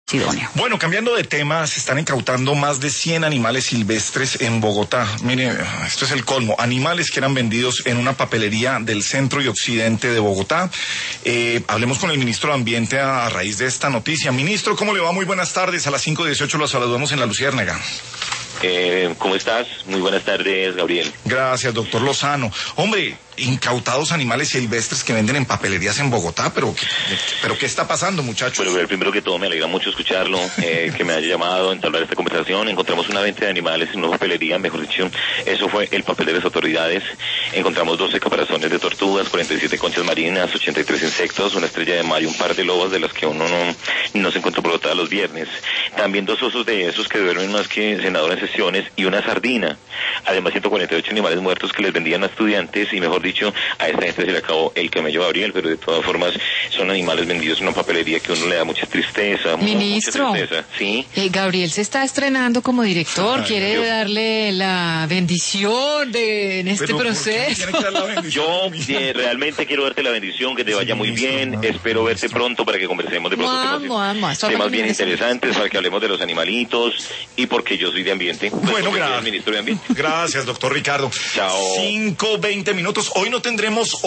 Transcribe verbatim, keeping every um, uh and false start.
idóneo. Bueno, cambiando de tema, se están incautando más de cien animales silvestres en Bogotá. Mire, esto es el colmo. Animales que eran vendidos en una papelería del centro y occidente de Bogotá. Eh, hablemos con el ministro de Ambiente a, a raíz de esta noticia. Ministro, ¿cómo le va? Muy buenas tardes. A las cinco dieciocho lo saludamos en La Luciérnaga. Eh, ¿Cómo estás? Muy buenas tardes, Gabriel. Gracias, doctor Lozano. Hombre, incautados animales silvestres que venden en papelerías en Bogotá, pero pero ¿qué está pasando, muchachos? Bueno, primero que todo me alegra mucho escucharlo, eh, que me haya llamado, entablar esta conversación. Encontramos una venta de animales en una papelería, mejor dicho, eso fue el papel de las autoridades. Encontramos doce caparazones de tortugas, cuarenta y siete conchas marinas, ochenta y tres insectos, una estrella de mar y un par de lobas de las que uno no, no se encuentra por Bogotá los viernes. También dos osos de esos que duermen más que senador en sesiones y una sardina. Además, ciento cuarenta y ocho animales muertos que les vendían a estudiantes y, mejor dicho, a esta gente se le acabó el camello Gabriel, pero de todas formas son animales vendidos en una papelería que a uno le da mucha tristeza. Ministro, mucha tristeza. ¿Sí? eh, Gabriel se está estrenando como director, Ay, quiere yo... darle la bendición de, en este Pero, proceso. Yo eh, realmente quiero darte la bendición, que te vaya sí, muy ministro, bien, madre, espero verte ministro. pronto para que conversemos de pronto Vamos, temas, vamos, temas bien interesantes, para que hablemos de los animalitos y porque yo soy de ambiente. Pues Bueno, gracias. gracias. Ministro de Ambiente. Gracias, doctor Ricardo. Chao. Cinco, veinte minutos. Hoy no tendremos